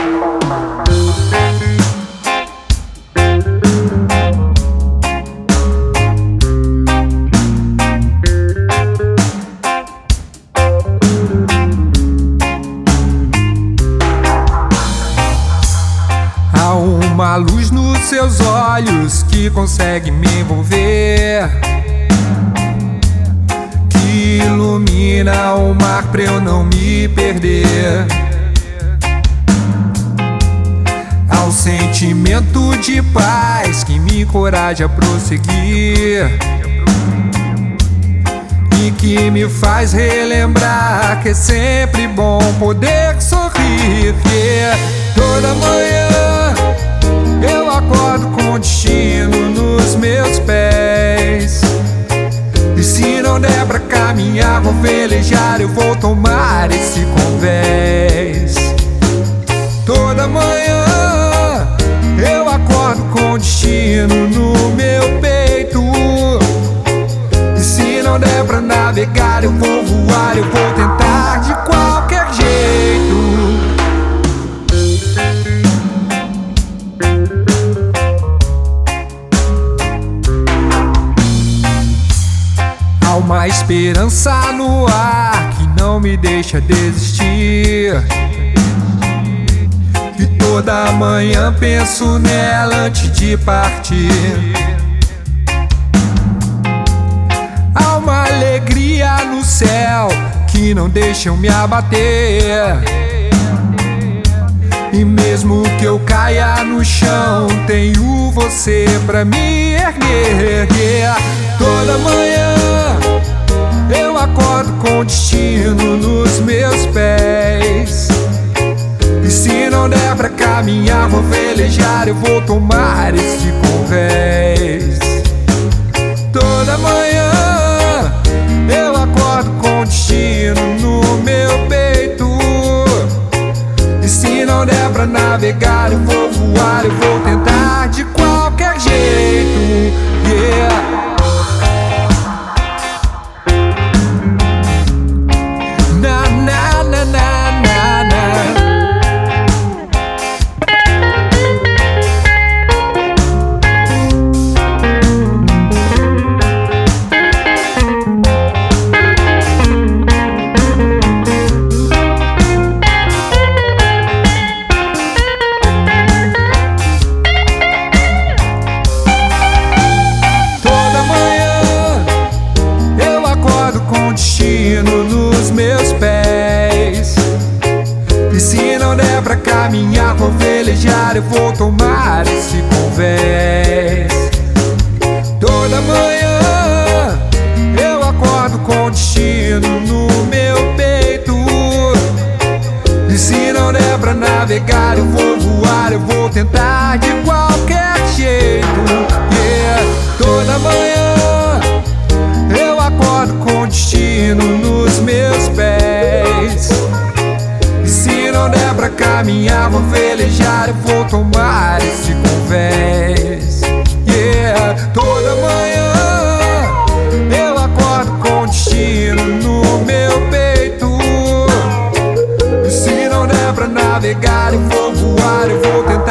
Há uma luz nos seus olhos que consegue me envolver, que ilumina o mar pra eu não me perder. Há um sentimento de paz que me encoraja a prosseguir e que me faz relembrar que é sempre bom poder sorrir. Toda manhã eu acordo com o destino nos meus pés, e se não der pra caminhar, vou velejar, eu vou tomar esse convés. Toda manhã eu acordo com o destino no meu peito, e se não der pra navegar, eu vou voar, eu vou tentar de qualquer jeito. Há uma esperança no ar que não me deixa desistir, e toda manhã penso nela antes de partir. Há uma alegria no céu que não deixa eu me abater, e mesmo que eu caia no chão, tenho você pra me erguer. Toda manhã eu acordo com o destino nos meus pés, e se não der pra caminhar, vou velejar, eu vou tomar esse convés. Toda manhã eu acordo com o destino no meu peito, e se não der pra navegar, eu vou voar, eu vou tentar de qualquer jeito. Na, na, na, na, na, na. Nos meus pés, e se não der pra caminhar, vou velejar, eu vou tomar esse convés. Toda manhã eu acordo com o destino no meu peito, e se não der pra navegar, eu vou voar, eu vou tentar de qualquer jeito. Toda manhã eu acordo com o destino nos meus pés, e se não der pra caminhar, vou velejar, eu vou tomar esse convés. Toda manhã eu acordo com o destino no meu peito, e se não der pra navegar, eu vou voar, eu vou tentar